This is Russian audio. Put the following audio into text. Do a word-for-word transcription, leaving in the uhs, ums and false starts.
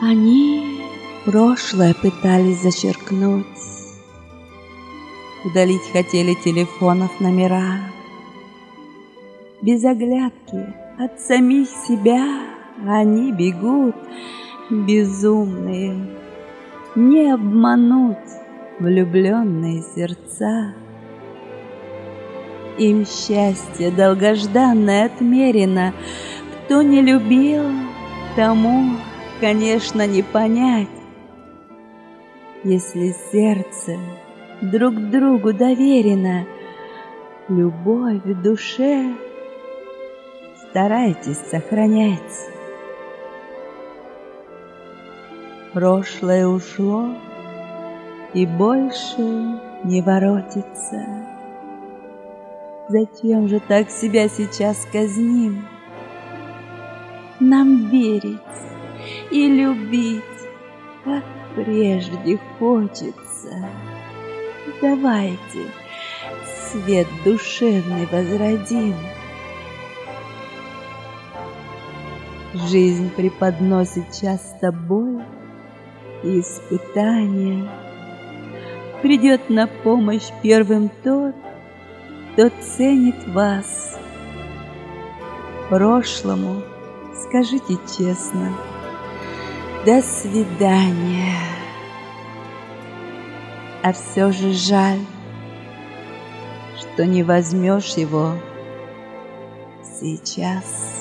Они прошлое пытались зачеркнуть, удалить хотели телефонов номера. Без оглядки от самих себя они бегут, безумные, не обмануть влюбленные сердца. Им счастье долгожданное отмерено, кто не любил, тому, конечно, не понять. Если сердце друг другу доверено, любовь в душе старайтесь сохранять. Прошлое ушло и больше не воротится. Зачем же так себя сейчас казним? Нам верить и любить, как прежде хочется. Давайте свет душевный возродим. Жизнь преподносит часто боль и испытания. Придет на помощь первым тот, кто ценит вас. Прошлому скажите честно: до свидания. А все же жаль, что не возьмешь его сейчас.